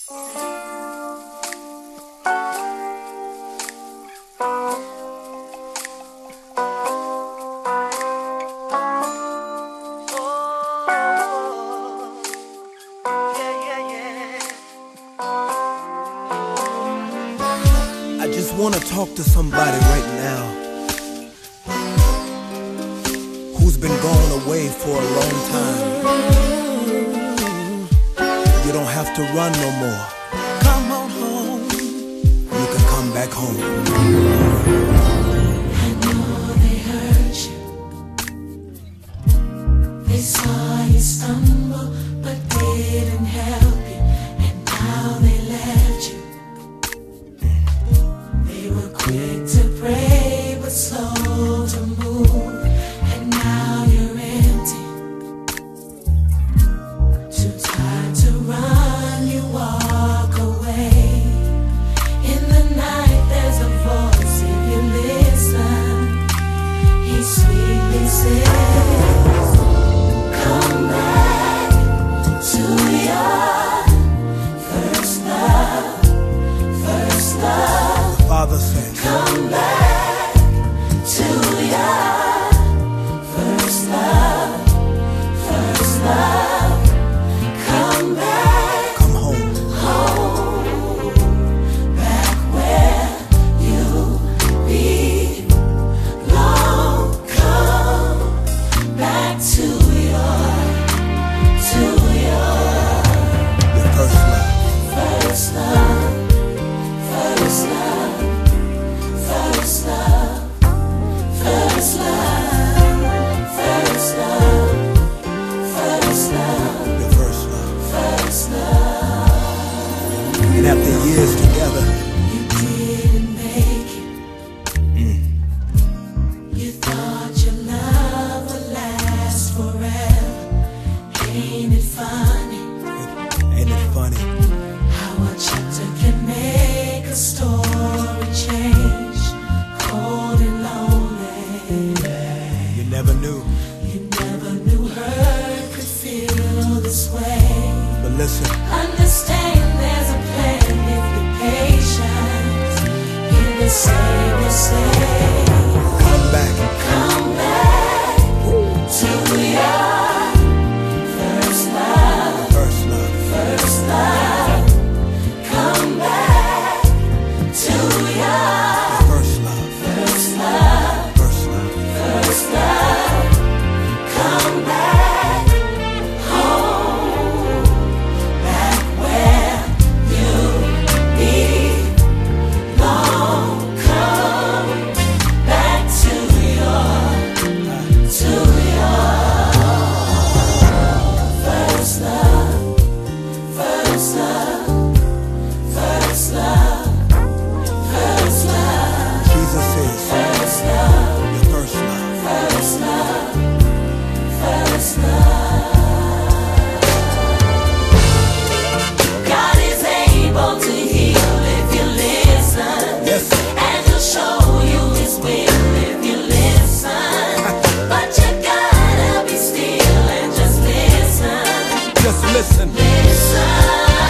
I just wanna talk to somebody right now who's been gone away for a long time. You don't have to run no more. Come on home. You can come back home. I know they hurt you. They saw you stumble but didn't help you, and now they left you. They were quick to pray but slow to move, and now you're empty. Too tired to run, you walk away. In the night there's a voice, if you listen, he sweetly says, come back to your first love, first love. Father says, come back to your first love, first love. Come back, come home. home, back where you belong. Come back to your Your first love. first love, first love, first love, first love, first love, first love, Your first love. first love. And after years together, You didn't make it. You thought your love would last forever. Ain't it funny ain't it funny? how a chapter can make a story change? Cold and lonely. You never knew. You never knew hurt could feel this way. But listen, Understand there's a plan if you're patient. Hear the Savior say, come back. come back to your first love, First love. first love. Come back to your First love. first love, First love. first love. Come back home, back where you belong. Come back to your first love, first love, first love, first love, Jesus is first love. your first love. First love, first love. God is able to heal if you listen, Yes. and He'll show you His will if you listen. But you gotta be still and just listen, Just listen. listen.